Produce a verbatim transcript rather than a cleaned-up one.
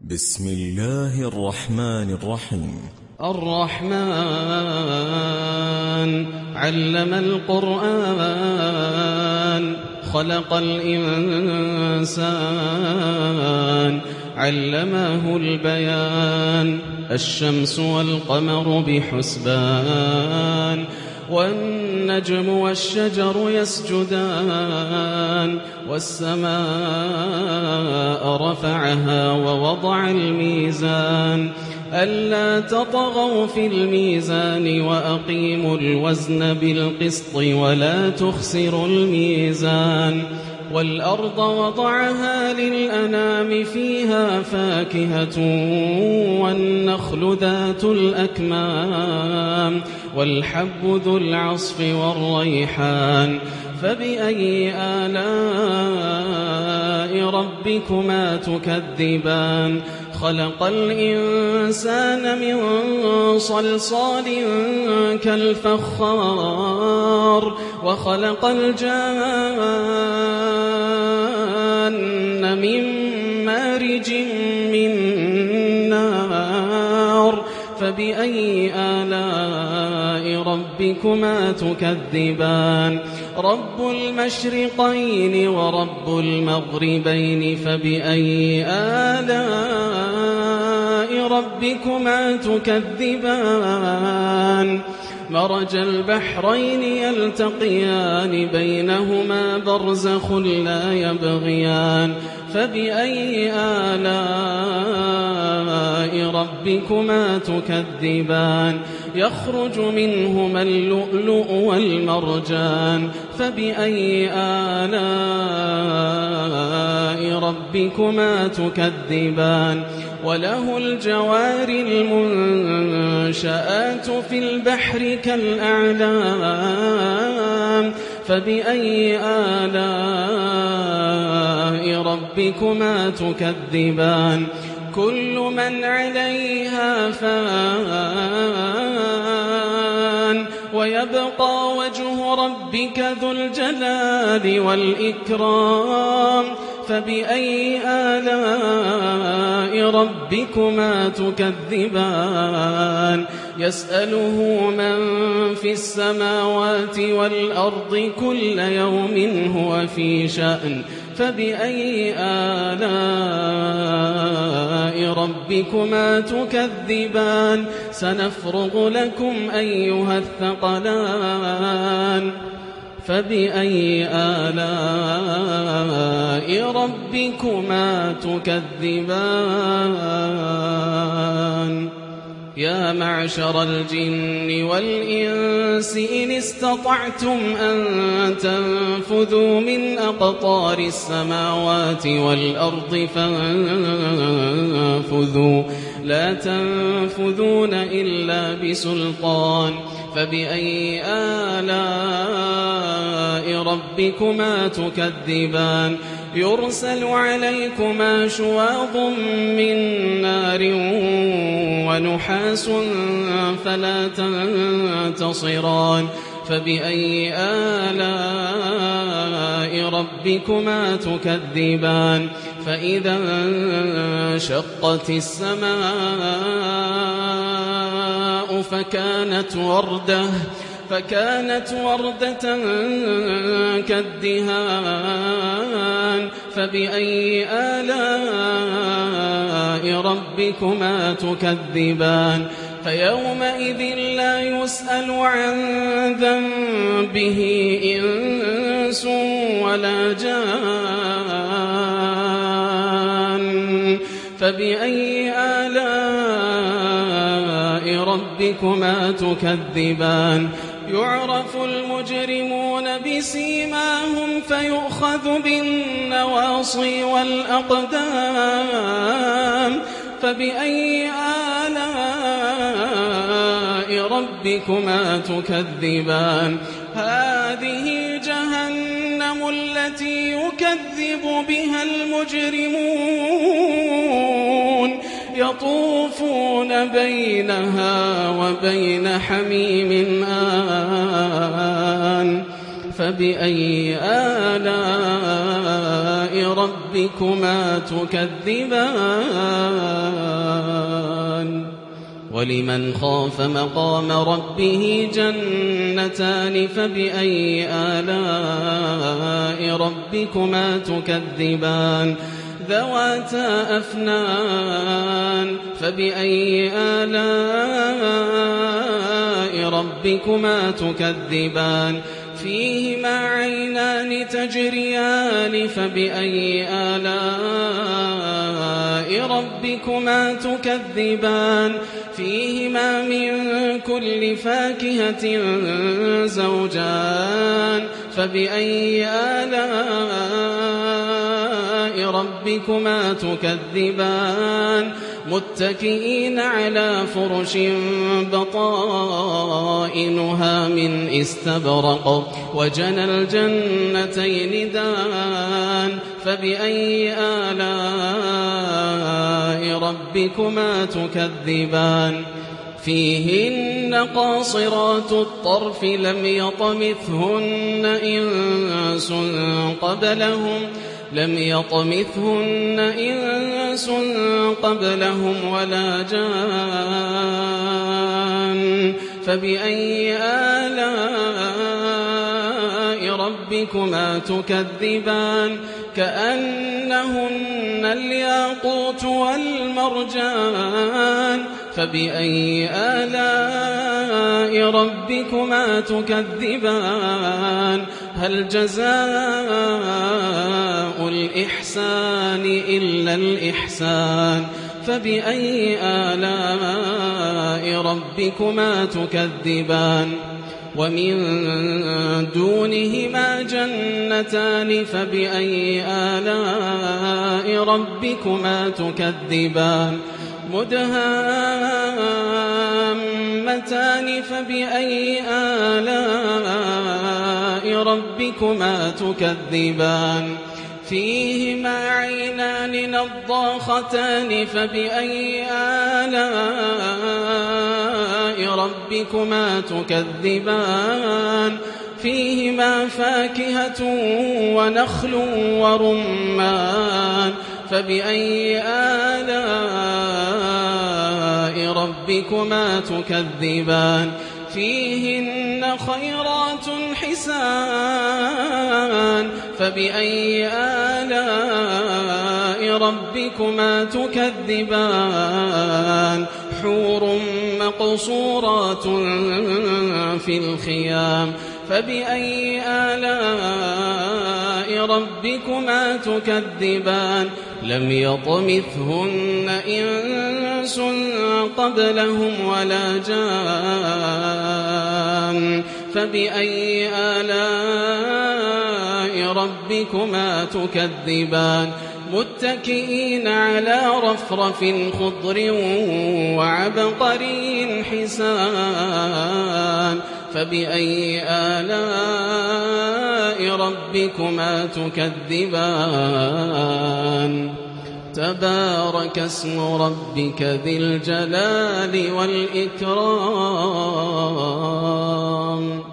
بسم الله الرحمن الرحيم. الرحمن علم القرآن خلق الإنسان علمه البيان الشمس والقمر بحسبان والنجم والشجر يسجدان والسماء رفعها ووضع الميزان ألا تطغوا في الميزان وأقيموا الوزن بالقسط ولا تخسروا الميزان والأرض وضعها للأنام فيها فاكهة والنخل ذات الأكمام والحب ذو العصف والريحان فبأي آلاء ربكما تكذبان خلق الإنسان من صلصال كالفخار وخلق الجان من مارج من نار فبأي آلاء ربكما تكذبان رب المشرقين ورب المغربين فبأي آلاء ربكما تكذبان مرج البحرين يلتقيان بينهما برزخ لا يبغيان فبأي آلاء ربكما تكذبان يخرج منهما اللؤلؤ والمرجان فبأي آلاء ربكما تكذبان وله الجوار المنشآت في البحر كالأعلام فبأي آلاء ربكما تكذبان كل من عليها فان ويبقى وجه ربك ذو الجلال والإكرام فبأي آلاء ربكما تكذبان يسأله من في السماوات والأرض كل يوم هو في شأن فبأي آلاء ربكما تكذبان سنفرغ لكم أيها الثقلان فبأي آلاء ربكما تكذبان يا معشر الجن والإنس إن استطعتم أن تنفذوا من أقطار السماوات والأرض فانفذوا لا تنفذون إلا بسلطان فبأي آلاء ربكما تكذبان يرسل عليكما شواظ من نار ونحاس فلا تنتصران فبأي آلاء ربكما تكذبان فإذا انشقت السماء فكانت وردة فكانت وردة كالدهان فبأي آلاء ربكما تكذبان فيومئذ لا يسأل عن ذنبه إنس ولا جان فبأي آلاء ربكما تكذبان يعرف المجرمون بسيماهم فيؤخذ بالنواصي والأقدام فبأي آلاء ربكما تكذبان هذه جهنم التي يكذب بها المجرمون يطوفون بينها وبين حميم آن فبأي آلاء ربكما تكذبان ولمن خاف مقام ربه جنتان فبأي آلاء ربكما تكذبان ذواتا أفنان فبأي آلاء ربكما تكذبان فيهما عينان تجريان فبأي آلاء ربكما تكذبان فيهما من كل فاكهة زوجان فبأي آلاء ربكما تكذبان متكئين على فرش بطائنها من استبرق وجنى الجنتين دان فبأي آلاء ربكما تكذبان فيهن قاصرات الطرف لم يطمثهن إنس قبلهم لم يطمثهن إنس قبلهم ولا جان فبأي آلاء ربكما تكذبان كأنهن الياقوت والمرجان فبأي آلاء ربكما تكذبان هل جزاء الإحسان إلا الإحسان فبأي آلاء ربكما تكذبان ومن دونهما جنتان فبأي آلاء ربكما تكذبان مدهامتان فبأي آلاء ربكما تكذبان فيهما عينان نضاختان فبأي آلاء ربكما تكذبان فيهما فاكهة ونخل ورمان فبأي آلاء ربكما تكذبان فيهن خيرات حسان فبأي آلاء ربكما تكذبان حور مقصورات في الخيام فبأي آلاء ربكما تكذبان لم يطمثهن إنس قبلهم ولا جان فبأي آلاء ربكما تكذبان متكئين على رفرف خضر وعبقري حسان فبأي آلاء ربكما تكذبان تبارك اسم ربك ذي الجلال والإكرام